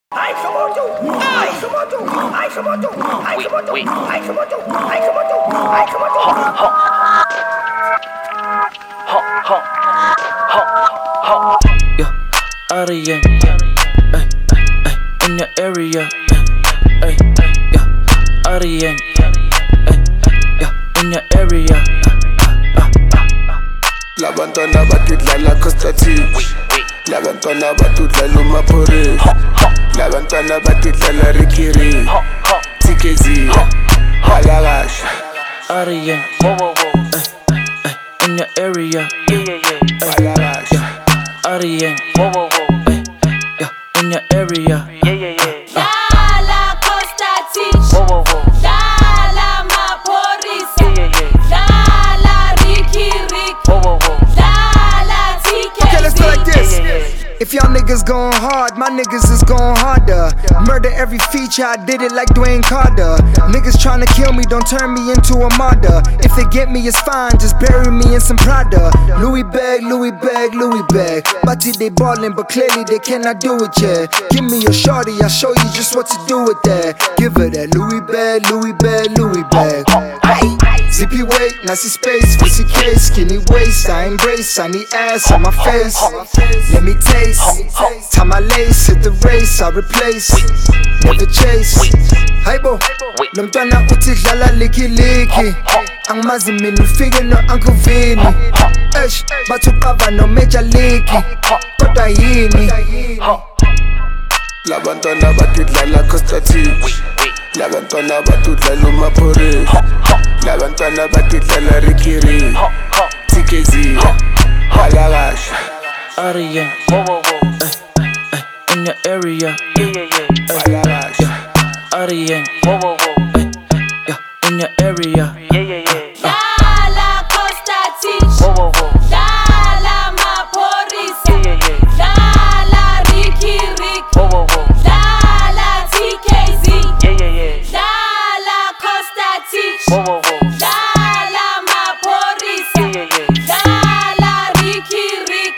爱什么就爱什么就爱什么就爱什么就爱什么就爱什么就爱什么就 Yeah, out of yang, in your area, yeah, out of yang, yeah, in your area. Labantwana batidlala Costatich, labantwana batudlala uMaphori, labantwana batidlala Rikiri, TKZ, Halagash. Out of yang, in your area, Halagash. out of yang, yeah, in your area. Dala Costatich, Dala Maphorisa, Dala Rikiri, Dala TKZ. Okay, let's do it like this. If y'all niggas going hard, my niggas is going harder. Murder every feature, I did it like Dwayne Carter. Niggas tryna kill me, don't turn me into a martyr. If they get me, it's fine, just bury me in some Prada. Louis bag, Louis bag, Louis bag. Bati they ballin', but clearly they cannot do it yet. Give me your shorty, I'll show you just what to do with that. Give her that Louis bag, Louis bag, Louis bag. Hey. Zippy weight, nasty space, pussy case, skinny waist. I embrace, I need ass on my face. Let me taste, tie my lace, hit the race, I replace, never chase. Hey bo, lomntwana uthi dlala liki liki. Angimazi mina ufike no Uncle Vinny. Eish, bathi uqava no Major League. Kodwa yini? Labantwana batidlala Costatich, labantwana batudlala uMaphori, labantwana batidlala Rikiri, TKZ, Halagash. Out of yang, in your area, Halagash. out of yang, yeah, in your area. Dala Costatich, Dala Maphorisa, Dala Rikiri, Dala TKZ, Dala Costatich, Dala Maphorisa, Dala Rikiri,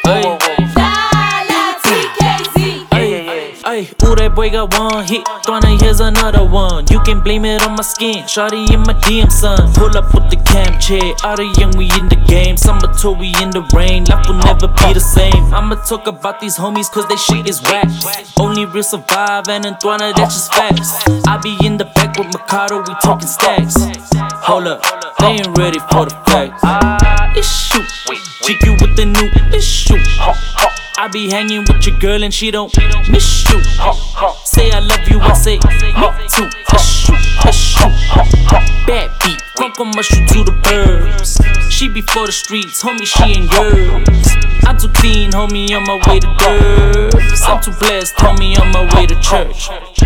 Dala TKZ. Ay, ooh, that boy got one hit. Twana, here's another one. You can blame it on my skin. Shawty in my DM, son. Pull up with the cam chair. Out of young, we in the game. Summer tour, we in the rain. Life will never be the same. I'ma talk about these homies, cause they shit is whack. Only real survive, and in Twana, that's just facts. I be in the back with Mikado, we talking stacks. Hold up, they ain't ready for the facts. It's shoot. GQ with the new issue. I be hanging with your girl and she don't miss you. Say I love you, I say me too. Issue. Bad beat, funk on my shoot to the birds. She be for the streets, homie, she ain't yours. I'm too clean, homie, on my way to Durbs. I'm too blessed, homie, on my way to church.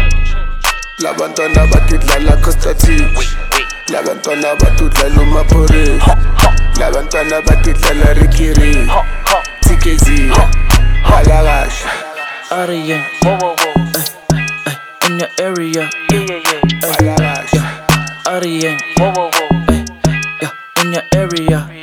Labantwana batidlala Costatich, labantwana batudlala uMaphori, labantwana batidlala Rikiri, TKZ, Halagash. Out of yang, in your area, Halagash. out of yang, yeah, in your area.